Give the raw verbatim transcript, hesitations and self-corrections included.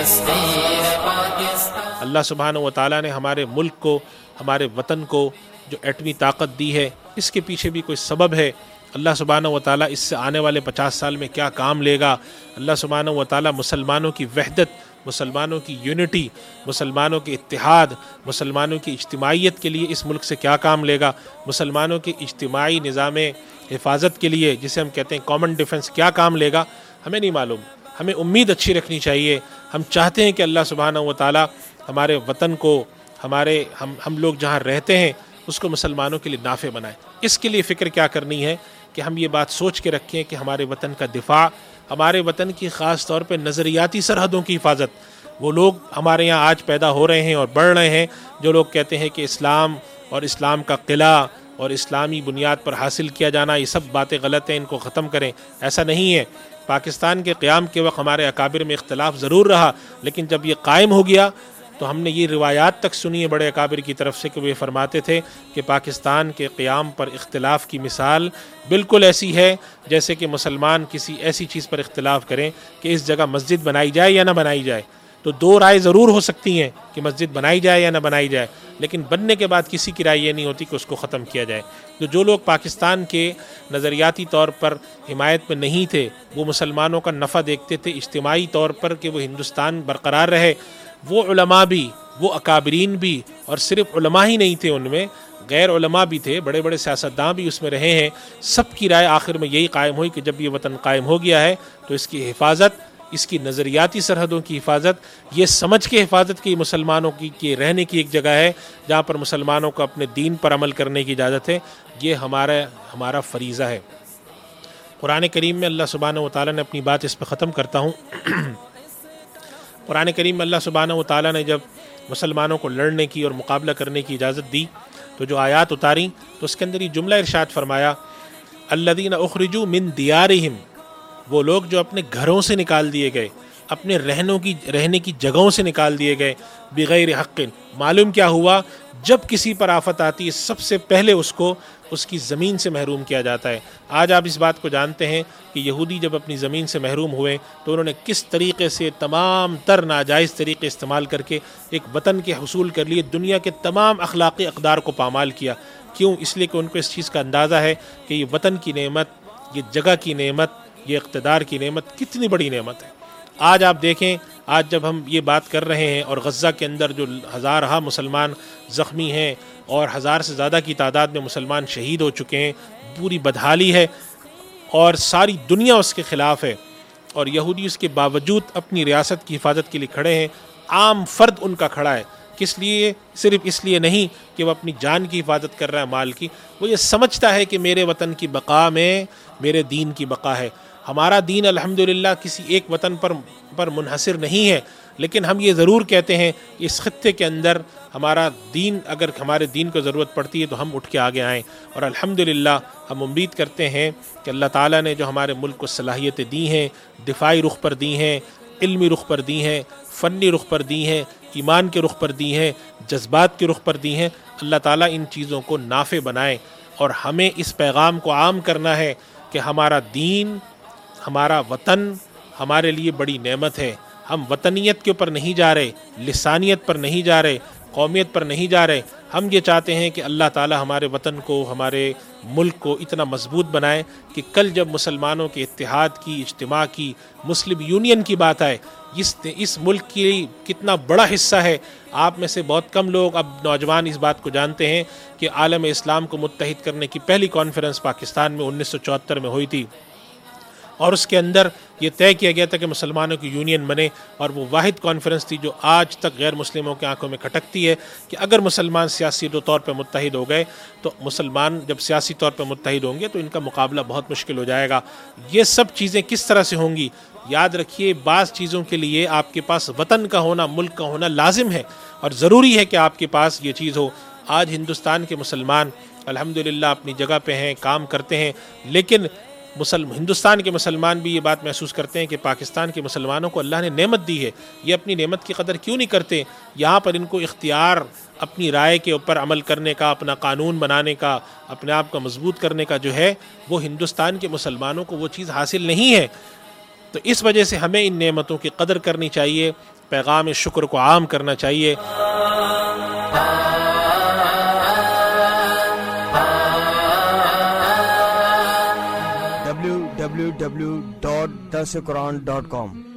اللہ سبحانہ و تعالیٰ نے ہمارے ملک کو، ہمارے وطن کو جو ایٹمی طاقت دی ہے، اس کے پیچھے بھی کوئی سبب ہے۔ اللہ سبحانہ و تعالیٰ اس سے آنے والے پچاس سال میں کیا کام لے گا، اللہ سبحانہ و تعالیٰ مسلمانوں کی وحدت، مسلمانوں کی یونٹی، مسلمانوں کے اتحاد، مسلمانوں کی اجتماعیت کے لیے اس ملک سے کیا کام لے گا، مسلمانوں کے اجتماعی نظام حفاظت کے لیے جسے ہم کہتے ہیں کامن ڈیفنس کیا کام لے گا، ہمیں نہیں معلوم۔ ہمیں امید اچھی رکھنی چاہیے، ہم چاہتے ہیں کہ اللہ سبحانہ و تعالیٰ ہمارے وطن کو، ہمارے ہم ہم لوگ جہاں رہتے ہیں اس کو مسلمانوں کے لیے نافع بنائے۔ اس کے لیے فکر کیا کرنی ہے کہ ہم یہ بات سوچ کے رکھیں کہ ہمارے وطن کا دفاع، ہمارے وطن کی خاص طور پہ نظریاتی سرحدوں کی حفاظت، وہ لوگ ہمارے یہاں آج پیدا ہو رہے ہیں اور بڑھ رہے ہیں جو لوگ کہتے ہیں کہ اسلام اور اسلام کا قلعہ اور اسلامی بنیاد پر حاصل کیا جانا یہ سب باتیں غلط ہیں، ان کو ختم کریں۔ ایسا نہیں ہے۔ پاکستان کے قیام کے وقت ہمارے اکابر میں اختلاف ضرور رہا، لیکن جب یہ قائم ہو گیا تو ہم نے یہ روایات تک سنی ہے بڑے اکابر کی طرف سے کہ وہ یہ فرماتے تھے کہ پاکستان کے قیام پر اختلاف کی مثال بالکل ایسی ہے جیسے کہ مسلمان کسی ایسی چیز پر اختلاف کریں کہ اس جگہ مسجد بنائی جائے یا نہ بنائی جائے۔ تو دو رائے ضرور ہو سکتی ہیں کہ مسجد بنائی جائے یا نہ بنائی جائے، لیکن بننے کے بعد کسی کی رائے یہ نہیں ہوتی کہ اس کو ختم کیا جائے۔ تو جو لوگ پاکستان کے نظریاتی طور پر حمایت میں نہیں تھے، وہ مسلمانوں کا نفع دیکھتے تھے اجتماعی طور پر کہ وہ ہندوستان برقرار رہے، وہ علماء بھی، وہ اکابرین بھی، اور صرف علماء ہی نہیں تھے، ان میں غیر علماء بھی تھے، بڑے بڑے سیاستداں بھی اس میں رہے ہیں۔ سب کی رائے آخر میں یہی قائم ہوئی کہ جب یہ وطن قائم ہو گیا ہے تو اس کی حفاظت، اس کی نظریاتی سرحدوں کی حفاظت، یہ سمجھ کے حفاظت کی مسلمانوں کی کہ رہنے کی ایک جگہ ہے جہاں پر مسلمانوں کو اپنے دین پر عمل کرنے کی اجازت ہے، یہ ہمارا ہمارا فریضہ ہے۔ قرآن کریم میں اللہ سبحانہ و تعالیٰ نے اپنی بات اس پہ ختم کرتا ہوں۔ قرآن کریم میں اللہ سبحانہ و تعالیٰ نے جب مسلمانوں کو لڑنے کی اور مقابلہ کرنے کی اجازت دی تو جو آیات اتاری تو اس کے اندر یہ جملہ ارشاد فرمایا، الذین اخرجوا من دیارہم، وہ لوگ جو اپنے گھروں سے نکال دیے گئے، اپنے رہنوں کی رہنے کی جگہوں سے نکال دیے گئے، بغیر حق۔ معلوم کیا ہوا؟ جب کسی پر آفت آتی ہے سب سے پہلے اس کو اس کی زمین سے محروم کیا جاتا ہے۔ آج آپ اس بات کو جانتے ہیں کہ یہودی جب اپنی زمین سے محروم ہوئے تو انہوں نے کس طریقے سے تمام تر ناجائز طریقے استعمال کر کے ایک وطن کے حصول کر لیے، دنیا کے تمام اخلاقی اقدار کو پامال کیا۔ کیوں؟ اس لیے کہ ان کو اس چیز کا اندازہ ہے کہ یہ وطن کی نعمت، یہ جگہ کی نعمت، یہ اقتدار کی نعمت کتنی بڑی نعمت ہے۔ آج آپ دیکھیں، آج جب ہم یہ بات کر رہے ہیں اور غزہ کے اندر جو ہزارہا مسلمان زخمی ہیں اور ہزار سے زیادہ کی تعداد میں مسلمان شہید ہو چکے ہیں، پوری بدحالی ہے اور ساری دنیا اس کے خلاف ہے، اور یہودی اس کے باوجود اپنی ریاست کی حفاظت کے لیے کھڑے ہیں۔ عام فرد ان کا کھڑا ہے، کس لیے؟ صرف اس لیے نہیں کہ وہ اپنی جان کی حفاظت کر رہا ہے، مال کی، وہ یہ سمجھتا ہے کہ میرے وطن کی بقا میں میرے دین کی بقا ہے۔ ہمارا دین الحمدللہ کسی ایک وطن پر پر منحصر نہیں ہے، لیکن ہم یہ ضرور کہتے ہیں کہ اس خطے کے اندر ہمارا دین، اگر ہمارے دین کو ضرورت پڑتی ہے تو ہم اٹھ کے آگے آئیں، اور الحمدللہ ہم امید کرتے ہیں کہ اللہ تعالیٰ نے جو ہمارے ملک کو صلاحیتیں دی ہیں، دفاعی رخ پر دی ہیں، علمی رخ پر دی ہیں، فنی رخ پر دی ہیں، ایمان کے رخ پر دی ہیں، جذبات کے رخ پر دی ہیں، اللہ تعالیٰ ان چیزوں کو نافع بنائے، اور ہمیں اس پیغام کو عام کرنا ہے کہ ہمارا دین، ہمارا وطن ہمارے لیے بڑی نعمت ہے۔ ہم وطنیت کے اوپر نہیں جا رہے، لسانیت پر نہیں جا رہے، قومیت پر نہیں جا رہے، ہم یہ چاہتے ہیں کہ اللہ تعالی ہمارے وطن کو، ہمارے ملک کو اتنا مضبوط بنائے کہ کل جب مسلمانوں کے اتحاد کی، اجتماع کی، مسلم یونین کی بات آئے، اس اس ملک کی کتنا بڑا حصہ ہے۔ آپ میں سے بہت کم لوگ، اب نوجوان اس بات کو جانتے ہیں کہ عالم اسلام کو متحد کرنے کی پہلی کانفرنس پاکستان میں انیس سو چوہتر میں ہوئی تھی، اور اس کے اندر یہ طے کیا گیا تھا کہ مسلمانوں کی یونین بنے، اور وہ واحد کانفرنس تھی جو آج تک غیر مسلموں کے آنکھوں میں کھٹکتی ہے کہ اگر مسلمان سیاسی طور پہ متحد ہو گئے تو مسلمان جب سیاسی طور پہ متحد ہوں گے تو ان کا مقابلہ بہت مشکل ہو جائے گا۔ یہ سب چیزیں کس طرح سے ہوں گی؟ یاد رکھیے، بعض چیزوں کے لیے آپ کے پاس وطن کا ہونا، ملک کا ہونا لازم ہے اور ضروری ہے کہ آپ کے پاس یہ چیز ہو۔ آج ہندوستان کے مسلمان الحمدللہ اپنی جگہ پہ ہیں، کام کرتے ہیں، لیکن مسلم ہندوستان کے مسلمان بھی یہ بات محسوس کرتے ہیں کہ پاکستان کے مسلمانوں کو اللہ نے نعمت دی ہے، یہ اپنی نعمت کی قدر کیوں نہیں کرتے؟ یہاں پر ان کو اختیار، اپنی رائے کے اوپر عمل کرنے کا، اپنا قانون بنانے کا، اپنے آپ کو مضبوط کرنے کا جو ہے، وہ ہندوستان کے مسلمانوں کو وہ چیز حاصل نہیں ہے۔ تو اس وجہ سے ہمیں ان نعمتوں کی قدر کرنی چاہیے۔ پیغام شکر کو عام کرنا چاہیے. ڈبلیو ڈبلیو ڈبلیو ڈاٹ درس قرآن ڈاٹ کام